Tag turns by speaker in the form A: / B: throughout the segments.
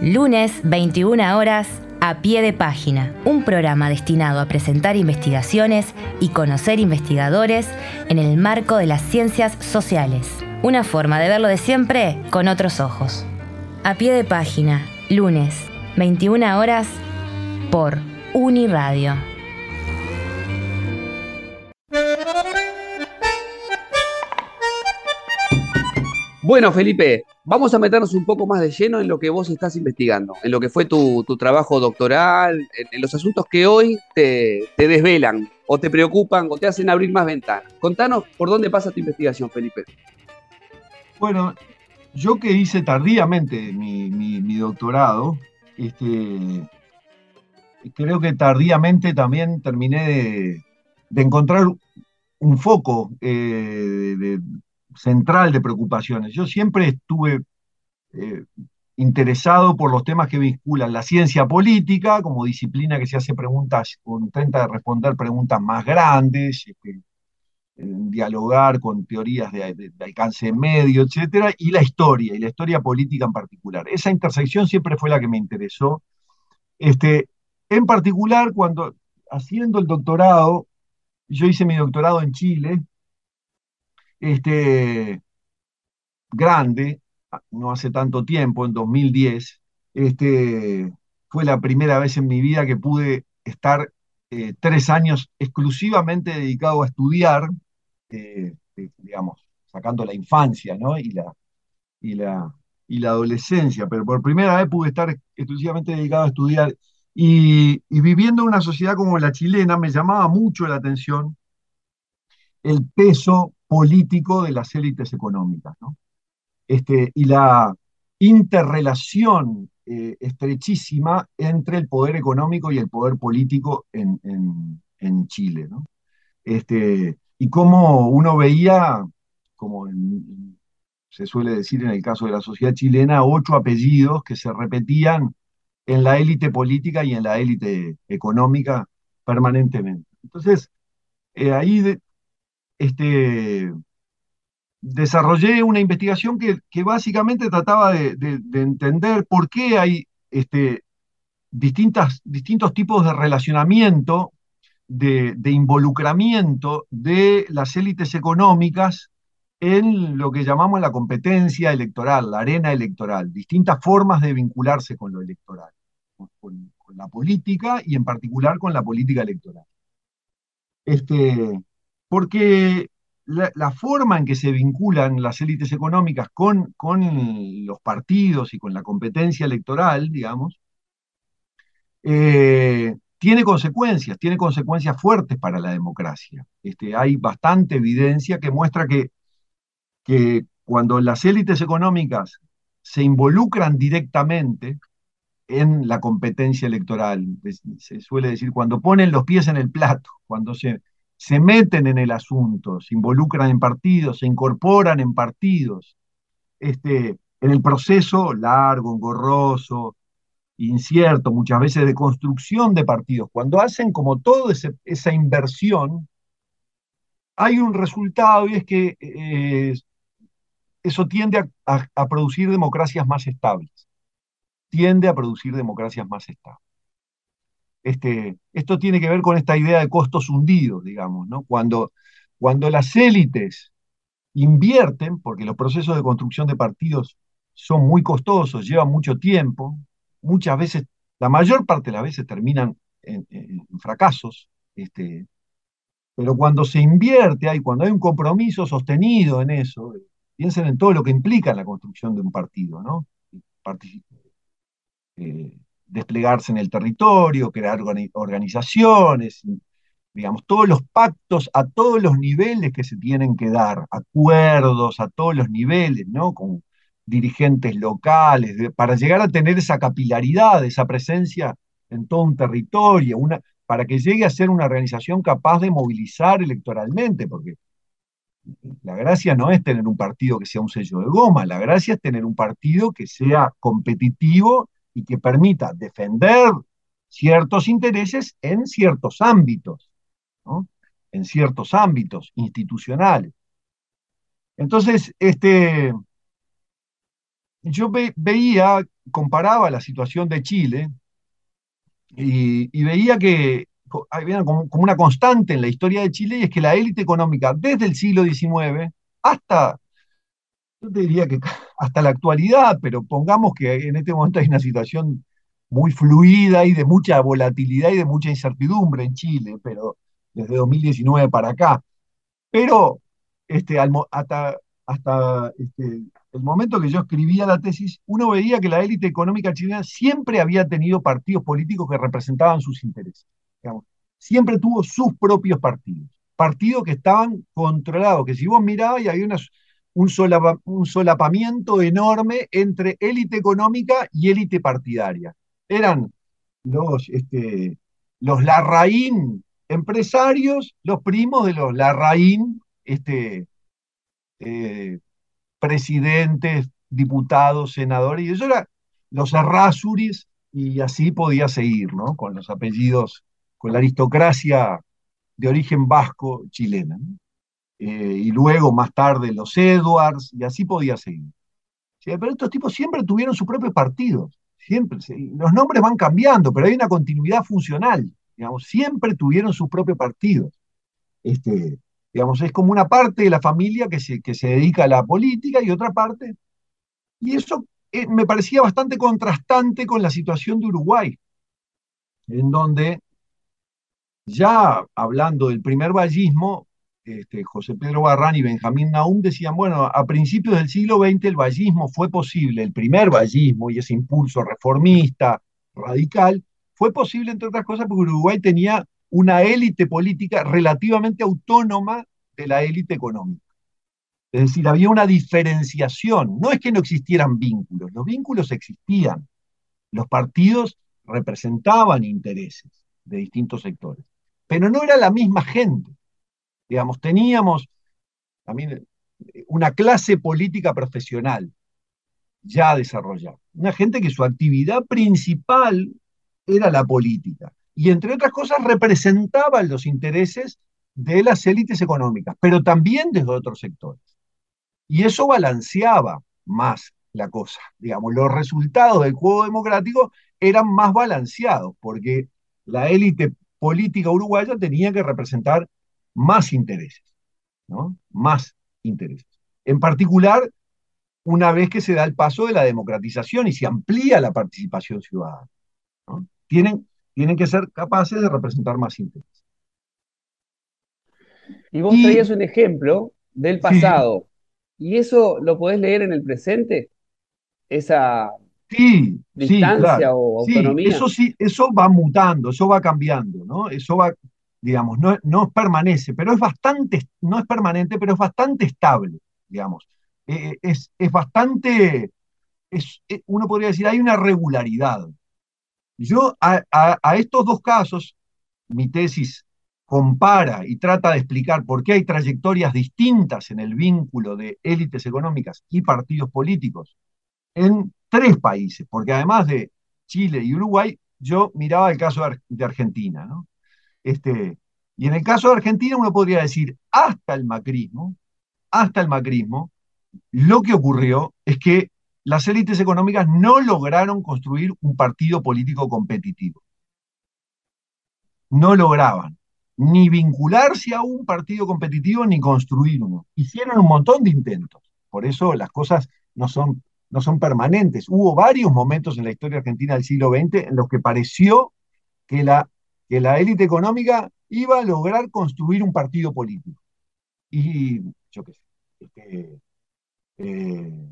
A: Lunes, 21 horas, A Pie de Página, un programa destinado a presentar investigaciones y conocer investigadores en el marco de las ciencias sociales. Una forma de verlo de siempre con otros ojos. A Pie de Página, lunes, 21 horas, por Uniradio.
B: Bueno, Felipe, vamos a meternos un poco más de lleno en lo que vos estás investigando, en lo que fue tu trabajo doctoral, en los asuntos que hoy te desvelan, o te preocupan, o te hacen abrir más ventanas. Contanos por dónde pasa tu investigación, Felipe.
C: Bueno, yo que hice tardíamente mi doctorado, creo que tardíamente también terminé de encontrar un foco central de preocupaciones. Yo siempre estuve eh, interesado por los temas que vinculan la ciencia política como disciplina que se hace preguntas, o intenta responder preguntas más grandes, dialogar con teorías de alcance medio, etcétera, y la historia política en particular. Esa intersección siempre fue la que me interesó. En particular, cuando haciendo el doctorado, yo hice mi doctorado en Chile, este, grande, no hace tanto tiempo, en 2010, fue la primera vez en mi vida que pude estar 3 años exclusivamente dedicado a estudiar, digamos, sacando la infancia, ¿no? Y la, y la adolescencia, pero por primera vez pude estar exclusivamente dedicado a estudiar. Y viviendo en una sociedad como la chilena, me llamaba mucho la atención el peso político de las élites económicas, ¿no? Y la interrelación estrechísima entre el poder económico y el poder político en Chile, ¿no? Y cómo uno veía, como se suele decir en el caso de la sociedad chilena, 8 apellidos que se repetían en la élite política y en la élite económica permanentemente. Entonces, ahí este, desarrollé una investigación que básicamente trataba de entender por qué hay distintos tipos de relacionamiento, de involucramiento de las élites económicas en lo que llamamos la competencia electoral, la arena electoral, distintas formas de vincularse con lo electoral, con la política y en particular con la política electoral. Porque la forma en que se vinculan las élites económicas con los partidos y con la competencia electoral, digamos, tiene consecuencias fuertes para la democracia. Hay bastante evidencia que muestra que cuando las élites económicas se involucran directamente en la competencia electoral, se suele decir, cuando ponen los pies en el plato, cuando se meten en el asunto, se involucran en partidos, se incorporan en partidos, en el proceso largo, engorroso, incierto, muchas veces de construcción de partidos, cuando hacen como toda esa inversión, hay un resultado y es que eso tiende a producir democracias más estables, tiende a producir democracias más estables. Esto tiene que ver con esta idea de costos hundidos, digamos, ¿no? Cuando las élites invierten, porque los procesos de construcción de partidos son muy costosos, llevan mucho tiempo, muchas veces, la mayor parte de las veces terminan en fracasos, pero cuando se invierte, cuando hay un compromiso sostenido en eso, piensen en todo lo que implica la construcción de un partido, ¿no? Desplegarse en el territorio, crear organizaciones, digamos, todos los pactos a todos los niveles que se tienen que dar, acuerdos a todos los niveles, ¿no? Con dirigentes locales, para llegar a tener esa capilaridad, esa presencia en todo un territorio, para que llegue a ser una organización capaz de movilizar electoralmente, porque la gracia no es tener un partido que sea un sello de goma, la gracia es tener un partido que sea competitivo y que permita defender ciertos intereses en ciertos ámbitos, ¿no? En ciertos ámbitos institucionales. Entonces, yo veía, comparaba la situación de Chile y veía que había como una constante en la historia de Chile, y es que la élite económica desde el siglo XIX hasta, yo te diría que hasta la actualidad, pero pongamos que en este momento hay una situación muy fluida y de mucha volatilidad y de mucha incertidumbre en Chile, pero desde 2019 para acá. Pero hasta el momento que yo escribía la tesis, uno veía que la élite económica chilena siempre había tenido partidos políticos que representaban sus intereses. Digamos. Siempre tuvo sus propios partidos. Partidos que estaban controlados, que si vos mirabas y había un solapamiento enorme entre élite económica y élite partidaria. Eran los Larraín empresarios, los primos de los Larraín, eh, presidentes, diputados, senadores, y eso era los Errázuriz, y así podía seguir, ¿no? Con los apellidos, con la aristocracia de origen vasco chilena, ¿no? Y luego, más tarde, los Edwards, y así podía seguir. Sí, pero estos tipos siempre tuvieron sus propios partidos, siempre. Sí. Los nombres van cambiando, pero hay una continuidad funcional, digamos, siempre tuvieron sus propios partidos. Este, digamos, es como una parte de la familia que se dedica a la política y otra parte, y eso me parecía bastante contrastante con la situación de Uruguay, en donde ya hablando del primer vallismo, José Pedro Barrán y Benjamín Nahum decían, bueno, a principios del siglo XX el vallismo fue posible, el primer vallismo y ese impulso reformista, radical, fue posible entre otras cosas porque Uruguay tenía una élite política relativamente autónoma de la élite económica. Es decir, había una diferenciación, no es que no existieran vínculos, los vínculos existían, los partidos representaban intereses de distintos sectores, pero no era la misma gente. Digamos, teníamos también una clase política profesional ya desarrollada, una gente que su actividad principal era la política, y entre otras cosas representaban los intereses de las élites económicas, pero también de otros sectores. Y eso balanceaba más la cosa. Digamos, los resultados del juego democrático eran más balanceados, porque la élite política uruguaya tenía que representar más intereses, ¿no? Más intereses. En particular, una vez que se da el paso de la democratización y se amplía la participación ciudadana, ¿no? Tienen que ser capaces de representar más intereses.
B: Y vos
C: Y
B: traías un ejemplo del
C: sí,
B: pasado, y eso lo podés leer en el presente, esa
C: sí, sí,
B: distancia
C: claro.
B: o autonomía.
C: Sí, eso va mutando, eso va cambiando, ¿no? Eso va, digamos, no permanece, pero es bastante, no es permanente, pero es bastante estable, digamos. Es bastante, uno podría decir, hay una regularidad. Yo a estos dos casos, mi tesis compara y trata de explicar por qué hay trayectorias distintas en el vínculo de élites económicas y partidos políticos en tres países, porque además de Chile y Uruguay, yo miraba el caso de Argentina, ¿no? Y en el caso de Argentina uno podría decir, hasta el macrismo, lo que ocurrió es que las élites económicas no lograron construir un partido político competitivo. No lograban ni vincularse a un partido competitivo ni construir uno. Hicieron un montón de intentos. Por eso las cosas no son permanentes. Hubo varios momentos en la historia argentina del siglo XX en los que pareció que la élite económica iba a lograr construir un partido político. Y yo qué sé, eh,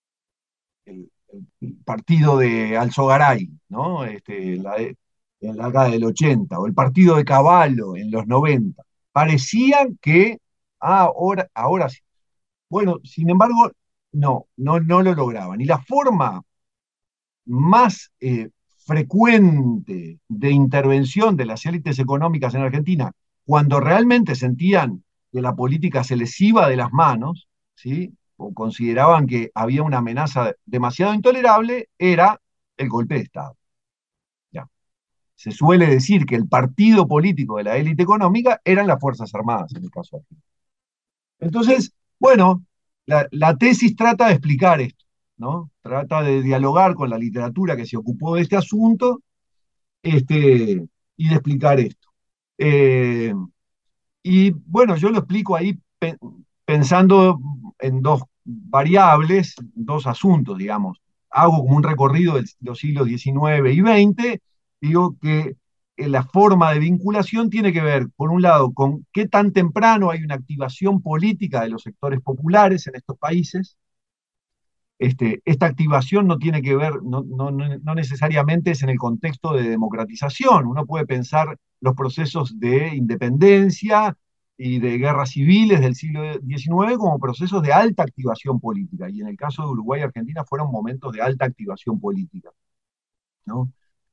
C: el partido de Alzogaray, ¿no? En la década del 80, o el partido de Cavallo en los 90. Parecían que ahora sí. Bueno, sin embargo, no lo lograban. Y la forma más frecuente de intervención de las élites económicas en Argentina, cuando realmente sentían que la política se les iba de las manos, ¿sí? O consideraban que había una amenaza demasiado intolerable, era el golpe de Estado. Ya. Se suele decir que el partido político de la élite económica eran las Fuerzas Armadas, en el caso de Argentina. Entonces, bueno, la tesis trata de explicar esto. ¿no? Trata de dialogar con la literatura que se ocupó de este asunto, este, y de explicar esto. Eh, y bueno, yo lo explico ahí pensando en dos variables, dos asuntos, digamos. Hago como un recorrido de los siglos XIX y XX, digo que la forma de vinculación tiene que ver, por un lado, con qué tan temprano hay una activación política de los sectores populares en estos países. Esta activación no tiene que ver, no necesariamente es en el contexto de democratización. Uno puede pensar los procesos de independencia y de guerras civiles del siglo XIX como procesos de alta activación política. Y en el caso de Uruguay y Argentina fueron momentos de alta activación política, ¿no?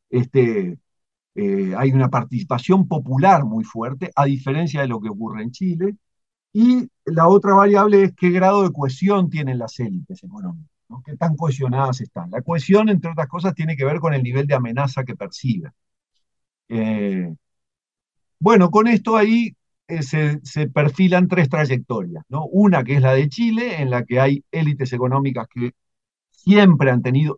C: Hay una participación popular muy fuerte, a diferencia de lo que ocurre en Chile. Y la otra variable es qué grado de cohesión tienen las élites económicas, ¿no? Qué tan cohesionadas están. La cohesión, entre otras cosas, tiene que ver con el nivel de amenaza que perciben. Eh, bueno, con esto ahí se perfilan tres trayectorias, ¿no? Una que es la de Chile, en la que hay élites económicas que siempre han tenido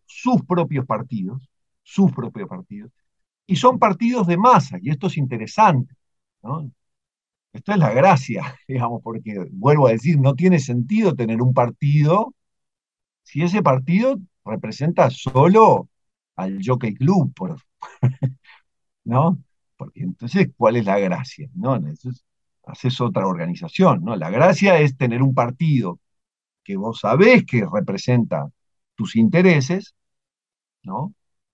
C: sus propios partidos, y son partidos de masa, y esto es interesante, ¿no? Esto es la gracia, digamos, porque vuelvo a decir, no tiene sentido tener un partido si ese partido representa solo al Jockey Club, ¿no? Porque entonces, ¿cuál es la gracia? ¿No? Entonces, haces otra organización, ¿no? La gracia es tener un partido que vos sabés que representa tus intereses, ¿no?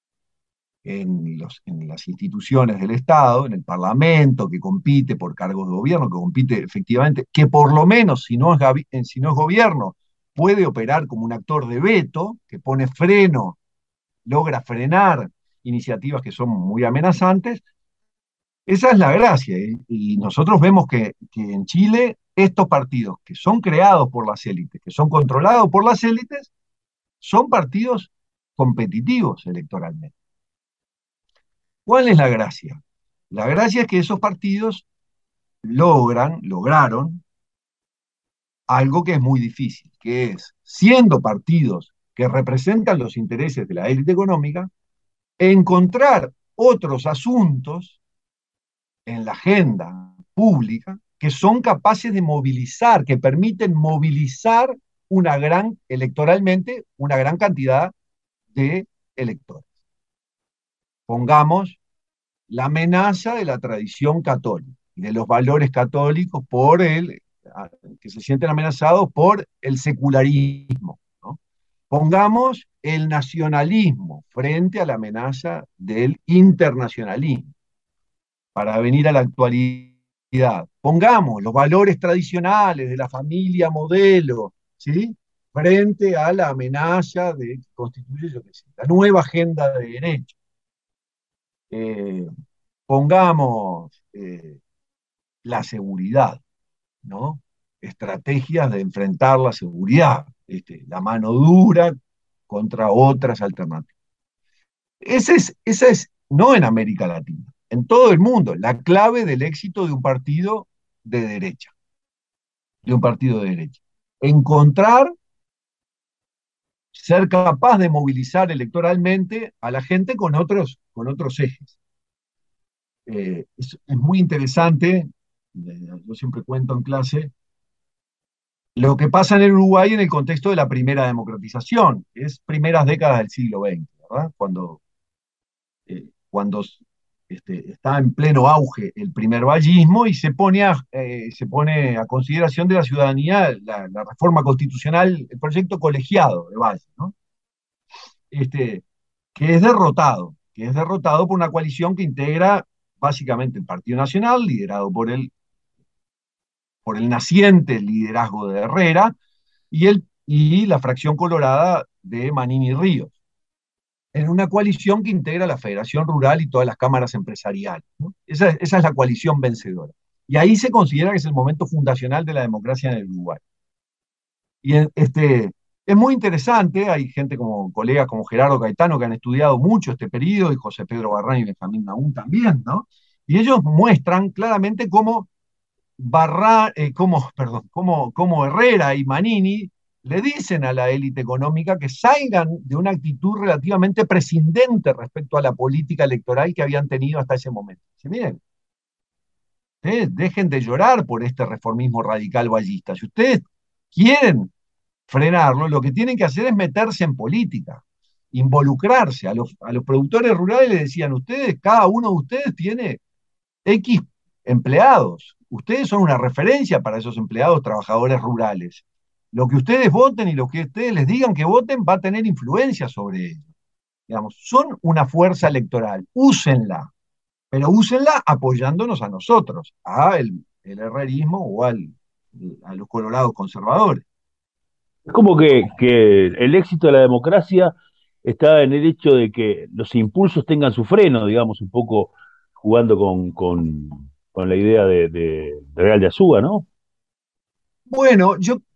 C: En las instituciones del Estado, en el Parlamento, que compite por cargos de gobierno, que compite efectivamente, que por lo menos, si no es gobierno, puede operar como un actor de veto, que pone freno, logra frenar iniciativas que son muy amenazantes. Esa es la gracia. Y nosotros vemos que en Chile estos partidos que son creados por las élites, que son controlados por las élites, son partidos competitivos electoralmente. ¿Cuál es la gracia? La gracia es que esos partidos lograron algo que es muy difícil, que es, siendo partidos que representan los intereses de la élite económica, encontrar otros asuntos en la agenda pública que son capaces de movilizar, que permiten movilizar electoralmente una gran cantidad de electores. Pongamos la amenaza de la tradición católica, de los valores católicos que se sienten amenazados por el secularismo, ¿no? Pongamos el nacionalismo frente a la amenaza del internacionalismo, para venir a la actualidad. Pongamos los valores tradicionales de la familia modelo, ¿sí? Frente a la amenaza que constituye, yo qué sé, la nueva agenda de derecho. Eh, Pongamos la seguridad, ¿no? Estrategias de enfrentar la seguridad, la mano dura contra otras alternativas. Esa es, no en América Latina, en todo el mundo, la clave del éxito de un partido de derecha, de un partido de derecha. Encontrar, ser capaz de movilizar electoralmente a la gente con otros ejes. Es muy interesante, yo siempre cuento en clase, lo que pasa en el Uruguay en el contexto de la primera democratización, que es primeras décadas del siglo XX, ¿verdad? Cuando está en pleno auge el primer vallismo y se pone a consideración de la ciudadanía la reforma constitucional, el proyecto colegiado de Valle, ¿no? Este, que es derrotado por una coalición que integra básicamente el Partido Nacional, liderado por el naciente liderazgo de Herrera, y la fracción colorada de Manini Ríos, en una coalición que integra la Federación Rural y todas las cámaras empresariales, ¿no? Esa es la coalición vencedora. Y ahí se considera que es el momento fundacional de la democracia en el Uruguay. Y es muy interesante, hay gente como colegas como Gerardo Caetano que han estudiado mucho este periodo, y José Pedro Barrán y Benjamín Nahún también, ¿no? Y ellos muestran claramente cómo Herrera y Manini le dicen a la élite económica que salgan de una actitud relativamente prescindente respecto a la política electoral que habían tenido hasta ese momento. Dice, miren, ustedes dejen de llorar por este reformismo radical vallista. Si ustedes quieren frenarlo, lo que tienen que hacer es meterse en política, involucrarse. A los productores rurales les decían, ustedes, cada uno de ustedes tiene X empleados. Ustedes son una referencia para esos empleados trabajadores rurales. Lo que ustedes voten y lo que ustedes les digan que voten va a tener influencia sobre ellos. Digamos, son una fuerza electoral, úsenla, pero úsenla apoyándonos a nosotros, a el herrerismo o a los colorados conservadores.
D: Es como que el éxito de la democracia está en el hecho de que los impulsos tengan su freno, digamos, un poco jugando con la idea de Real de Azúa, ¿no?
C: Bueno,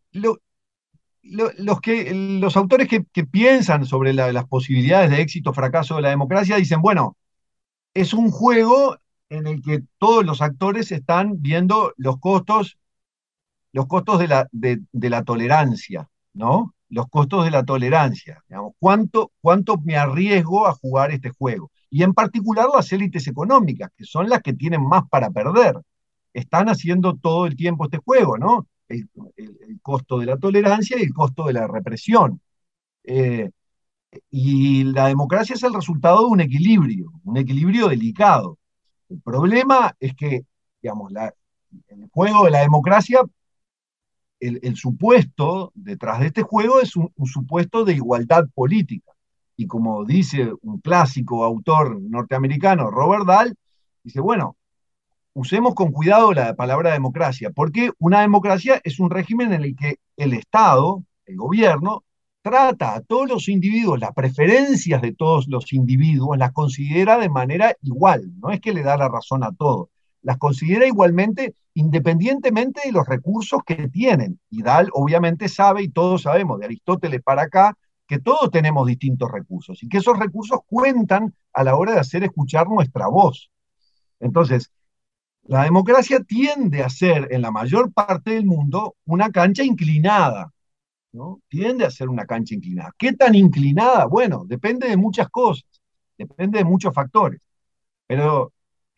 C: los autores que piensan sobre las posibilidades de éxito o fracaso de la democracia dicen, bueno, es un juego en el que todos los actores están viendo los costos de la tolerancia, ¿no? Los costos de la tolerancia, digamos, ¿cuánto me arriesgo a jugar este juego? Y en particular las élites económicas, que son las que tienen más para perder, están haciendo todo el tiempo este juego, ¿no? El costo de la tolerancia y el costo de la represión. Eh, y la democracia es el resultado de un equilibrio delicado. El problema es que, digamos, el juego de la democracia, el supuesto detrás de este juego es un supuesto de igualdad política. Y como dice un clásico autor norteamericano, Robert Dahl, dice, bueno, usemos con cuidado la palabra democracia, porque una democracia es un régimen en el que el Estado, el gobierno, trata a todos los individuos, las preferencias de todos los individuos, las considera de manera igual, no es que le da la razón a todos, las considera igualmente independientemente de los recursos que tienen. Y Dahl obviamente sabe, y todos sabemos de Aristóteles para acá, que todos tenemos distintos recursos y que esos recursos cuentan a la hora de hacer escuchar nuestra voz. Entonces, la democracia tiende a ser, en la mayor parte del mundo, una cancha inclinada, ¿no? Tiende a ser una cancha inclinada. ¿Qué tan inclinada? Bueno, depende de muchas cosas, depende de muchos factores. Pero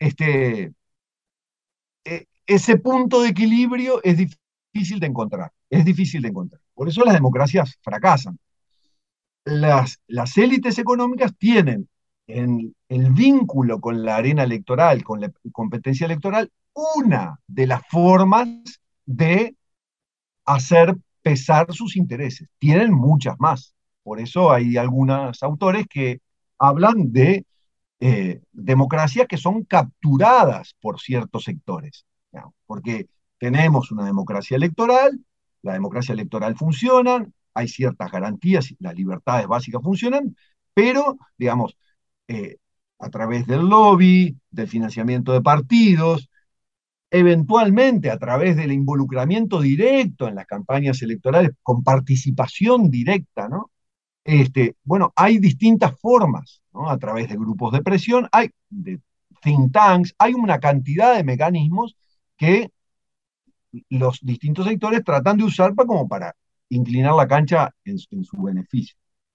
C: ese punto de equilibrio es difícil de encontrar, es difícil de encontrar. Por eso las democracias fracasan. Las élites económicas tienen en el vínculo con la arena electoral, con la competencia electoral, una de las formas de hacer pesar sus intereses. Tienen muchas más. Por eso hay algunos autores que hablan de democracias que son capturadas por ciertos sectores, ¿no? Porque tenemos una democracia electoral, la democracia electoral funciona, hay ciertas garantías, las libertades básicas funcionan, pero, digamos, eh, a través del lobby, del financiamiento de partidos, eventualmente a través del involucramiento directo en las campañas electorales, con participación directa, ¿no? Bueno, hay distintas formas, ¿no? A través de grupos de presión, hay de think tanks, hay una cantidad de mecanismos que los distintos sectores tratan de usar como para inclinar la cancha en su beneficio.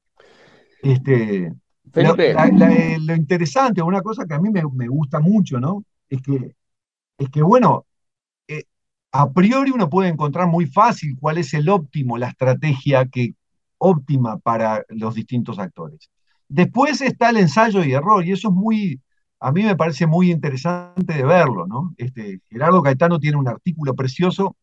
B: Felipe,
C: Lo interesante, una cosa que a mí me gusta mucho, ¿no? Es que bueno, eh, a priori uno puede encontrar muy fácil cuál es el óptimo, la estrategia óptima para los distintos actores. Después está el ensayo y error, y eso es a mí me parece muy interesante de verlo, ¿no? Gerardo Caetano tiene un artículo precioso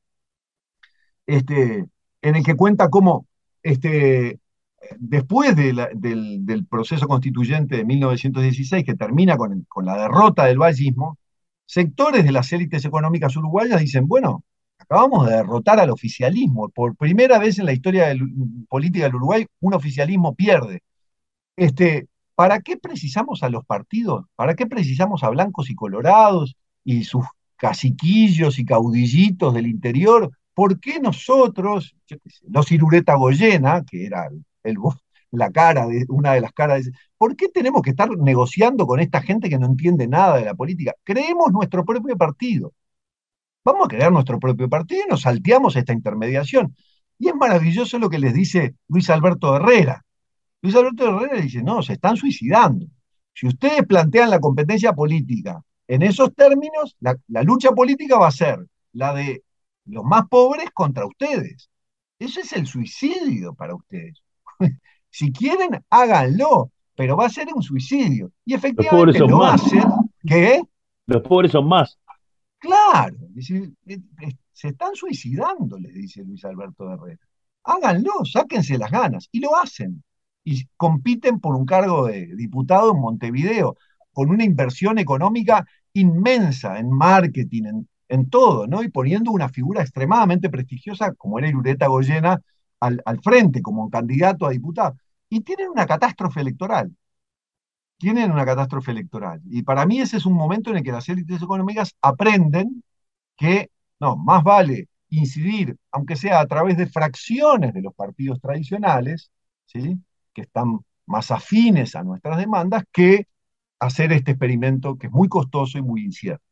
C: en el que cuenta cómo después del proceso constituyente de 1916, que termina con la derrota del vallismo, sectores de las élites económicas uruguayas dicen, bueno, acabamos de derrotar al oficialismo. Por primera vez en la historia política del Uruguay, un oficialismo pierde. ¿Para qué precisamos a los partidos? ¿Para qué precisamos a blancos y colorados y sus caciquillos y caudillitos del interior? ¿Por qué nosotros, yo qué sé, los Irureta Goyena, que era una de las caras, ¿por qué tenemos que estar negociando con esta gente que no entiende nada de la política? Creemos nuestro propio partido. Vamos a crear nuestro propio partido y nos salteamos esta intermediación. Y es maravilloso lo que les dice Luis Alberto Herrera. Luis Alberto Herrera dice, no, se están suicidando. Si ustedes plantean la competencia política en esos términos, la lucha política va a ser la de los más pobres contra ustedes. Eso es el suicidio para ustedes. Si quieren, háganlo, pero va a ser un suicidio. Y
D: Los pobres
C: efectivamente
D: son
C: lo
D: más.
C: hacen. ¿Qué?
D: Los pobres son más.
C: Claro, dice, se están suicidando, les dice Luis Alberto Herrera. Háganlo, sáquense las ganas. Y lo hacen. Y compiten por un cargo de diputado en Montevideo, con una inversión económica inmensa en marketing, en todo, ¿no? Y poniendo una figura extremadamente prestigiosa, como era Irureta Goyena, al frente, como candidato a diputado. Y tienen una catástrofe electoral. Tienen una catástrofe electoral. Y para mí ese es un momento en el que las élites económicas aprenden que no, más vale incidir, aunque sea a través de fracciones de los partidos tradicionales, ¿sí? Que están más afines a nuestras demandas, que hacer este experimento que es muy costoso y muy incierto.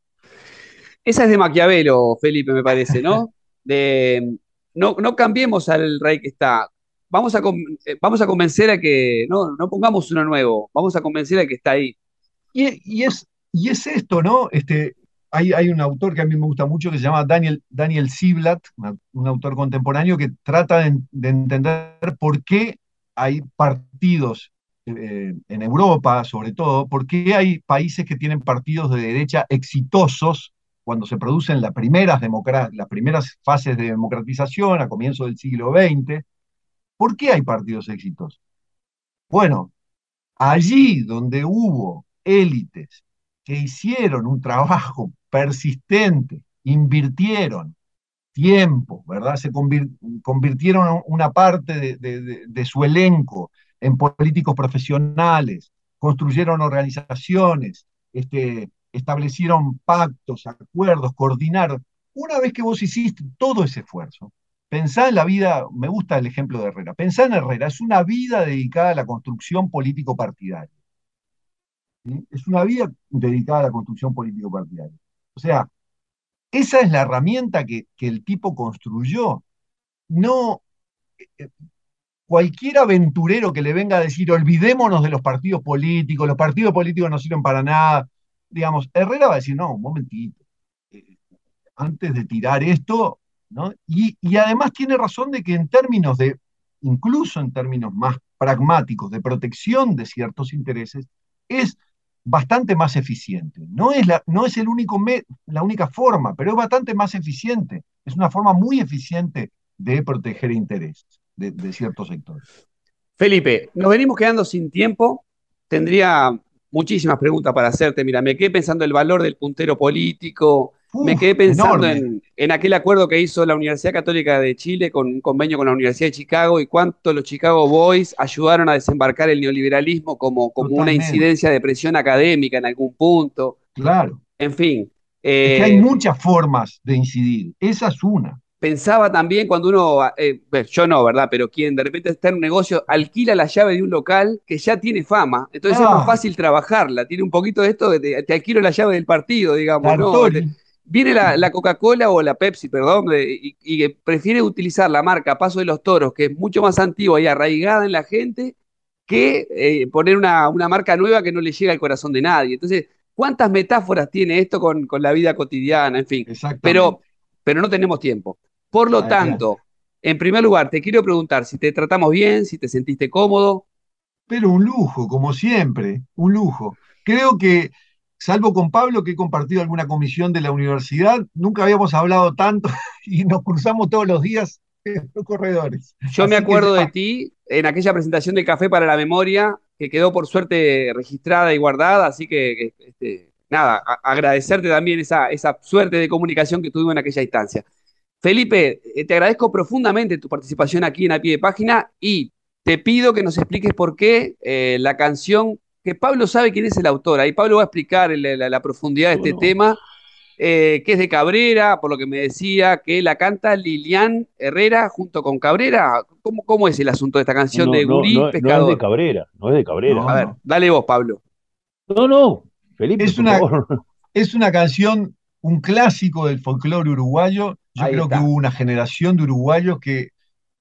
B: Esa es de Maquiavelo, Felipe, me parece, ¿no? De no cambiemos al rey que está. Vamos a convencer a que no pongamos uno nuevo, vamos a convencer al que está ahí.
C: Y es esto, ¿no? Hay un autor que a mí me gusta mucho que se llama Daniel Ziblatt, un autor contemporáneo que trata de entender por qué hay partidos en Europa, sobre todo, por qué hay países que tienen partidos de derecha exitosos cuando se producen las primeras fases de democratización a comienzos del siglo XX. ¿Por qué hay partidos exitosos? Bueno, allí donde hubo élites que hicieron un trabajo persistente, invirtieron tiempo, ¿verdad? Convirtieron una parte de su elenco en políticos profesionales, construyeron organizaciones, establecieron pactos, acuerdos, coordinaron. Una vez que vos hiciste todo ese esfuerzo, pensá en la vida, me gusta el ejemplo de Herrera, pensá en Herrera, es una vida dedicada a la construcción político-partidaria. ¿Sí? Es una vida dedicada a la construcción político-partidaria. O sea, esa es la herramienta que el tipo construyó. No, cualquier aventurero que le venga a decir, olvidémonos de los partidos políticos no sirven para nada. Digamos, Herrera va a decir, no, un momentito, antes de tirar esto, ¿no? Y además tiene razón de que incluso en términos más pragmáticos, de protección de ciertos intereses, es bastante más eficiente. No es la única forma, pero es bastante más eficiente. Es una forma muy eficiente de proteger intereses de ciertos sectores.
B: Felipe, nos venimos quedando sin tiempo. Tendría muchísimas preguntas para hacerte. Mira, me quedé pensando el valor del puntero político, me quedé pensando
C: Enorme.
B: en aquel acuerdo que hizo la Universidad Católica de Chile con un convenio con la Universidad de Chicago y cuánto los Chicago Boys ayudaron a desembarcar el neoliberalismo como una
C: Totalmente.
B: incidencia de presión académica en algún punto.
C: Claro.
B: En fin,
C: Es que hay muchas formas de incidir. Esa es una.
B: pensaba también cuando uno, bueno, yo no, ¿verdad? Pero quien de repente está en un negocio, alquila la llave de un local que ya tiene fama, entonces es más
C: Ah,
B: fácil trabajarla, tiene un poquito de esto de te alquilo la llave del partido, digamos, ¿no?
C: Sartori.
B: Viene la Coca-Cola o la Pepsi, perdón, y que prefiere utilizar la marca Paso de los Toros, que es mucho más antigua y arraigada en la gente, que poner una marca nueva que no le llega al corazón de nadie. Entonces, ¿cuántas metáforas tiene esto con la vida cotidiana? En fin, pero,
C: Exactamente.
B: pero no tenemos tiempo. Por lo
C: Claro.
B: tanto, en primer lugar, te quiero preguntar si te tratamos bien, si te sentiste cómodo.
C: Pero un lujo, como siempre, un lujo. Creo que, salvo con Pablo, que he compartido alguna comisión de la universidad, nunca habíamos hablado tanto y nos cruzamos todos los días en los corredores.
B: Yo me
C: Así que
B: acuerdo de ti en aquella presentación de Café para la Memoria, que quedó por suerte registrada y guardada, así que nada, agradecerte también esa suerte de comunicación que tuvimos en aquella instancia. Felipe, te agradezco profundamente tu participación aquí en A Pie de Página y te pido que nos expliques por qué la canción, que Pablo sabe quién es el autor, ahí Pablo va a explicar la profundidad de
D: ¿Cómo
B: este
D: no?
B: tema, que es de Cabrera, por lo que me decía, que la canta Lilian Herrera junto con Cabrera. ¿Cómo es el asunto de esta
D: No,
B: canción
D: no,
B: de
D: no,
B: Gurí
D: no es de
B: Pescador?
D: Cabrera, no es de Cabrera.
B: A
C: no,
B: ver,
C: no.
B: dale vos, Pablo.
D: No, no, Felipe,
C: Es
D: por
C: una,
D: favor.
C: es una canción, un clásico del folclore uruguayo. Yo
B: Ahí
C: creo que
B: está.
C: hubo una generación de uruguayos que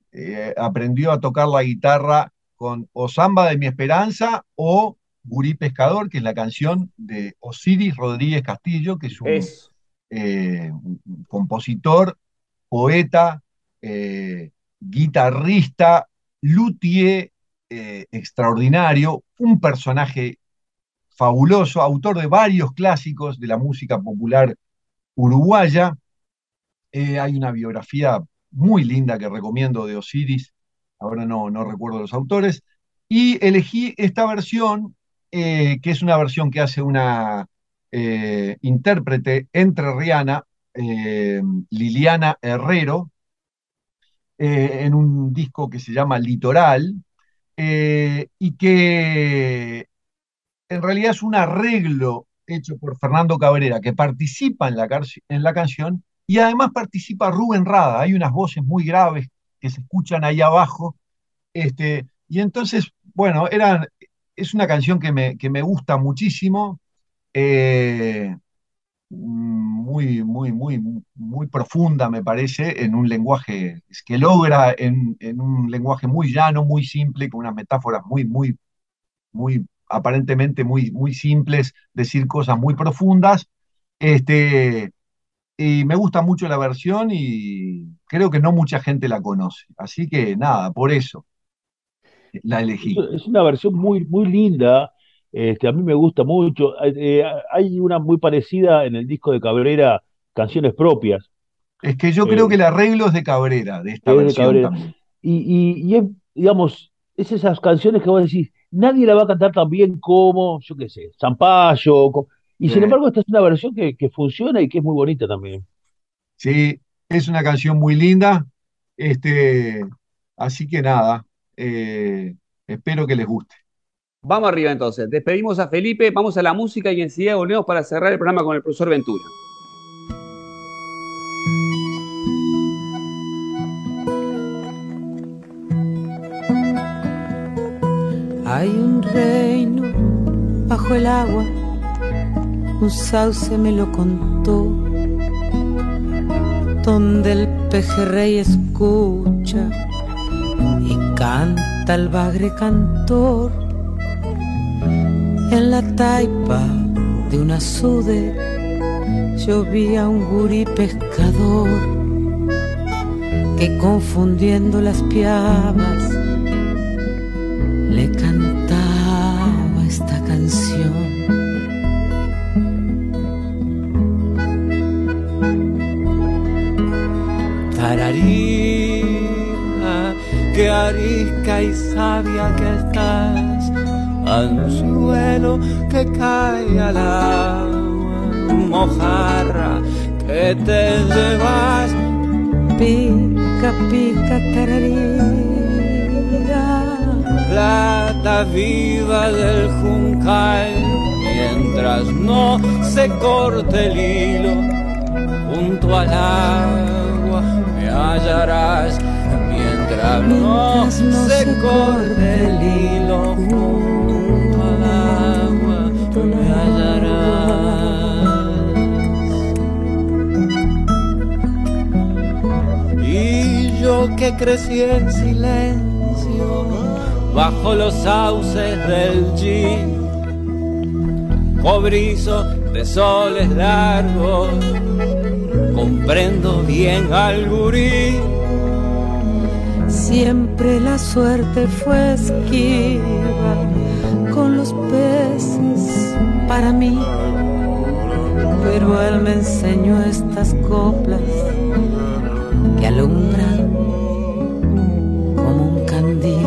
C: aprendió a tocar la guitarra con o Samba de mi Esperanza o Gurí Pescador, que es la canción de Osiris Rodríguez Castillo, que es un compositor, poeta, guitarrista, luthier extraordinario, un personaje fabuloso, autor de varios clásicos de la música popular uruguaya. Hay una biografía muy linda que recomiendo de Osiris, ahora no recuerdo los autores, y elegí esta versión, que es una versión que hace una intérprete entrerriana, Liliana Herrero, en un disco que se llama Litoral, y que en realidad es un arreglo hecho por Fernando Cabrera, que participa en la canción, y además participa Rubén Rada. Hay unas voces muy graves que se escuchan ahí abajo, y entonces, bueno, es una canción que me gusta muchísimo, muy profunda, me parece, en un lenguaje que logra, en un lenguaje muy llano, muy simple, con unas metáforas muy aparentemente muy simples, decir cosas muy profundas. Y me gusta mucho la versión y creo que no mucha gente la conoce. Así que nada, por eso la elegí.
D: Es una versión muy linda. A mí me gusta mucho. Hay una muy parecida en el disco de Cabrera, Canciones Propias,
C: Es que yo creo que
D: eh,
C: el arreglo es de Cabrera, de esta
D: que es de
C: versión
D: Cabrera.
C: también.
D: Y es, digamos, es esas canciones que vos decís, nadie la va a cantar tan bien como, yo qué sé, Zampayo. Y sin
C: Eh,
D: embargo, esta es una versión que funciona y que es muy bonita también.
C: sí, es una canción muy linda. Este, así que nada, espero que les guste.
B: Vamos arriba entonces. Despedimos a Felipe, vamos a la música y enseguida volvemos para cerrar el programa con el profesor Ventura.
E: Hay un reino bajo el agua, un sauce me lo contó, donde el pejerrey escucha y canta el bagre cantor. En la taipa de un azude yo vi a un gurí pescador que confundiendo las piabas le cantaba esta canción. Tararira, que arisca y sabia que estás, anzuelo que cae al agua, mojarra que te llevas, pica, pica, tararira, plata viva del juncal, mientras no se corte el hilo, junto al agua me hallarás, mientras no se corte el hilo, junto al agua me hallarás. Y yo que crecí en silencio bajo los sauces del Gin, cobrizo de soles largos, comprendo bien al gurí. Siempre la suerte fue esquiva con los peces para mí, pero él me enseñó estas coplas que alumbran como un candil.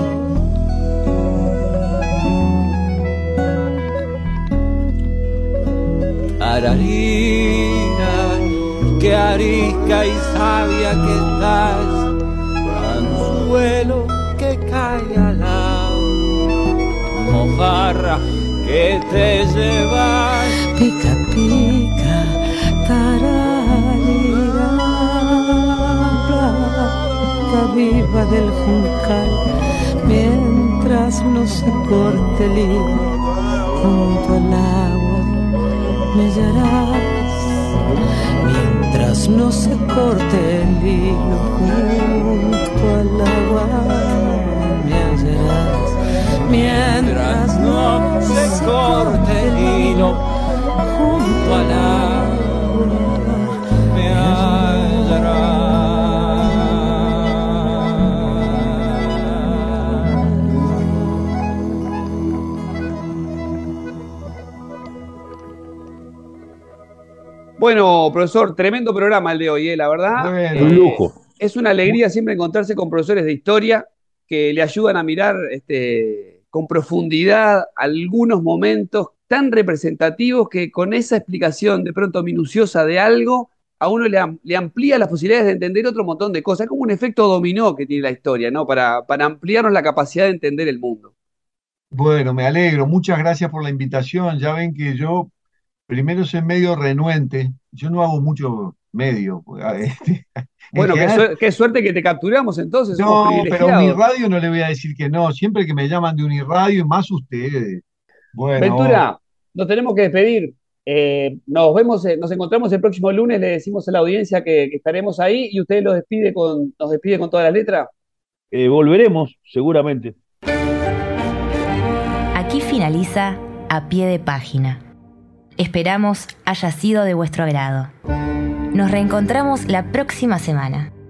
E: Ararira, que arisca y sabia que estás, anzuelo que cae al agua, mojarra que te llevas, pica, pica, tararira, plata viva del juncal, mientras no se corte el hilo, junto al agua me hallarás, mientras mientras no se corte el hilo junto al agua, me hallarás. Mientras no se corte el hilo junto al agua, me hallarás.
B: Bueno, profesor, tremendo programa el de hoy, la verdad.
C: Bueno.
D: Un lujo.
B: Es una alegría siempre encontrarse con profesores de historia que le ayudan a mirar con profundidad algunos momentos tan representativos que con esa explicación de pronto minuciosa de algo, a uno le amplía las posibilidades de entender otro montón de cosas. Es como un efecto dominó que tiene la historia, ¿no? Para ampliarnos la capacidad de entender el mundo.
C: Bueno, me alegro. Muchas gracias por la invitación. Ya ven que yo primero soy medio renuente. Yo no hago mucho medio. En
B: Bueno,
C: general,
B: qué suerte que te capturamos entonces, somos
C: no, pero
B: privilegiados.
C: Uniradio no le voy a decir que no. Siempre que me llaman de Uniradio, y más ustedes. Bueno,
B: Ventura, nos tenemos que despedir. Nos vemos, nos encontramos el próximo lunes, le decimos a la audiencia que estaremos ahí y usted nos despide con todas las letras.
D: Volveremos, seguramente.
A: Aquí finaliza A Pie de Página. Esperamos haya sido de vuestro agrado. Nos reencontramos la próxima semana.